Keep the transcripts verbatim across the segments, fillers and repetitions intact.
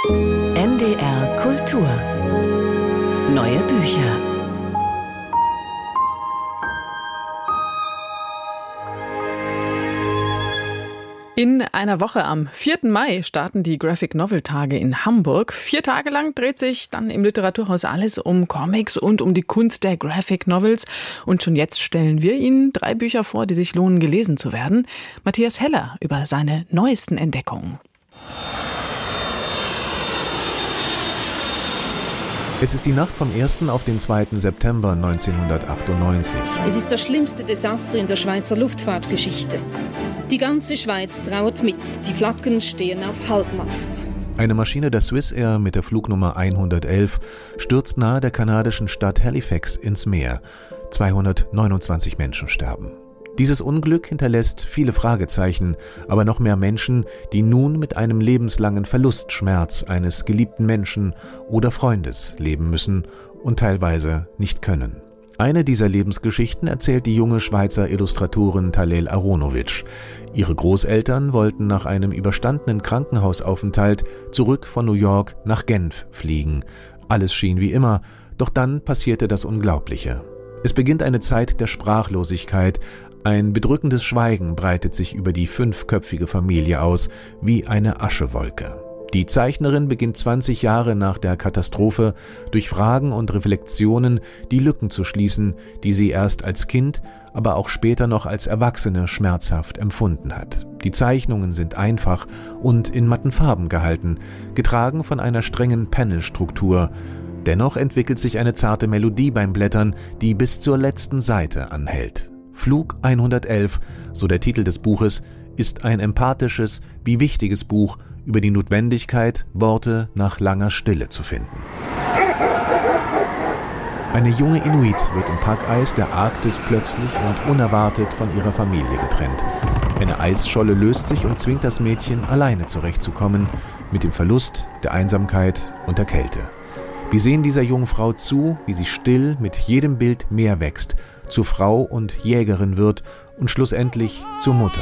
N D R Kultur. Neue Bücher. In einer Woche am vierten Mai starten die Graphic Novel Tage in Hamburg. Vier Tage lang dreht sich dann im Literaturhaus alles um Comics und um die Kunst der Graphic Novels. Und schon jetzt stellen wir Ihnen drei Bücher vor, die sich lohnen, gelesen zu werden. Matthias Heller über seine neuesten Entdeckungen. Es ist die Nacht vom ersten auf den zweiten September neunzehnhundertachtundneunzig. Es ist das schlimmste Desaster in der Schweizer Luftfahrtgeschichte. Die ganze Schweiz trauert mit, die Flaggen stehen auf Halbmast. Eine Maschine der Swissair mit der Flugnummer hundertelf stürzt nahe der kanadischen Stadt Halifax ins Meer. zweihundertneunundzwanzig Menschen sterben. Dieses Unglück hinterlässt viele Fragezeichen, aber noch mehr Menschen, die nun mit einem lebenslangen Verlustschmerz eines geliebten Menschen oder Freundes leben müssen und teilweise nicht können. Eine dieser Lebensgeschichten erzählt die junge Schweizer Illustratorin Talel Aronovic. Ihre Großeltern wollten nach einem überstandenen Krankenhausaufenthalt zurück von New York nach Genf fliegen. Alles schien wie immer, doch dann passierte das Unglaubliche. Es beginnt eine Zeit der Sprachlosigkeit. Ein bedrückendes Schweigen breitet sich über die fünfköpfige Familie aus, wie eine Aschewolke. Die Zeichnerin beginnt zwanzig Jahre nach der Katastrophe durch Fragen und Reflexionen die Lücken zu schließen, die sie erst als Kind, aber auch später noch als Erwachsene schmerzhaft empfunden hat. Die Zeichnungen sind einfach und in matten Farben gehalten, getragen von einer strengen Panelstruktur. Dennoch entwickelt sich eine zarte Melodie beim Blättern, die bis zur letzten Seite anhält. Flug hundertelf, so der Titel des Buches, ist ein empathisches wie wichtiges Buch über die Notwendigkeit, Worte nach langer Stille zu finden. Eine junge Inuit wird im Packeis der Arktis plötzlich und unerwartet von ihrer Familie getrennt. Eine Eisscholle löst sich und zwingt das Mädchen, alleine zurechtzukommen, mit dem Verlust, der Einsamkeit und der Kälte. Wir sehen dieser jungen Frau zu, wie sie still mit jedem Bild mehr wächst, zur Frau und Jägerin wird und schlussendlich zur Mutter.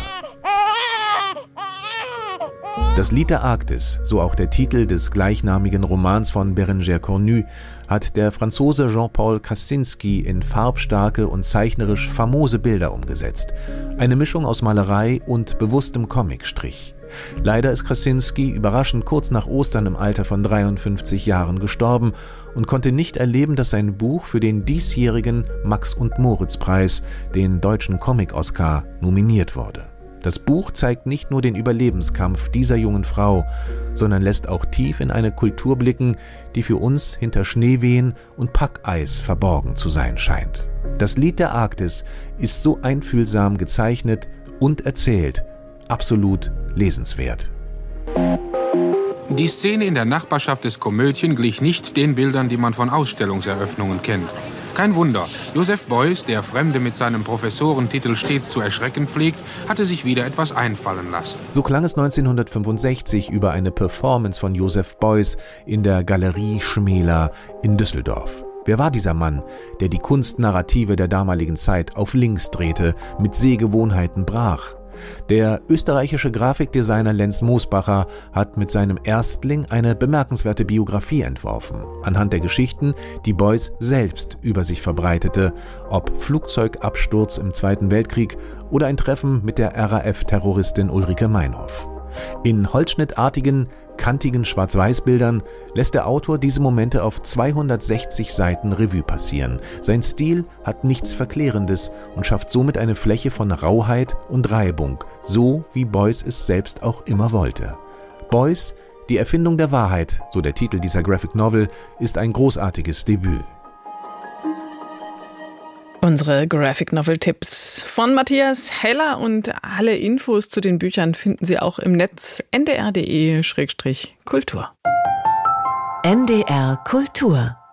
Das Lied der Arktis, so auch der Titel des gleichnamigen Romans von Bérengère Cornu, hat der Franzose Jean-Paul Krasinski in farbstarke und zeichnerisch famose Bilder umgesetzt. Eine Mischung aus Malerei und bewusstem Comicstrich. Leider ist Krasinski überraschend kurz nach Ostern im Alter von dreiundfünfzig Jahren gestorben und konnte nicht erleben, dass sein Buch für den diesjährigen Max-und-Moritz-Preis, den deutschen Comic-Oscar, nominiert wurde. Das Buch zeigt nicht nur den Überlebenskampf dieser jungen Frau, sondern lässt auch tief in eine Kultur blicken, die für uns hinter Schneewehen und Packeis verborgen zu sein scheint. Das Lied der Arktis ist so einfühlsam gezeichnet und erzählt, absolut lesenswert. Die Szene in der Nachbarschaft des Komödien glich nicht den Bildern, die man von Ausstellungseröffnungen kennt. Kein Wunder, Joseph Beuys, der Fremde mit seinem Professorentitel stets zu erschrecken pflegt, hatte sich wieder etwas einfallen lassen. So klang es neunzehnhundertfünfundsechzig über eine Performance von Joseph Beuys in der Galerie Schmela in Düsseldorf. Wer war dieser Mann, der die Kunstnarrative der damaligen Zeit auf links drehte, mit Sehgewohnheiten brach? Der österreichische Grafikdesigner Lenz Mosbacher hat mit seinem Erstling eine bemerkenswerte Biografie entworfen, anhand der Geschichten, die Beuys selbst über sich verbreitete, ob Flugzeugabsturz im Zweiten Weltkrieg oder ein Treffen mit der R A F-Terroristin Ulrike Meinhof. In holzschnittartigen, kantigen Schwarz-Weiß-Bildern lässt der Autor diese Momente auf zweihundertsechzig Seiten Revue passieren. Sein Stil hat nichts Verklärendes und schafft somit eine Fläche von Rauheit und Reibung, so wie Beuys es selbst auch immer wollte. Beuys, die Erfindung der Wahrheit, so der Titel dieser Graphic Novel, ist ein großartiges Debüt. Unsere Graphic Novel Tipps von Matthias Heller und alle Infos zu den Büchern finden Sie auch im Netz n d r punkt d e Schrägstrich Kultur. N D R Kultur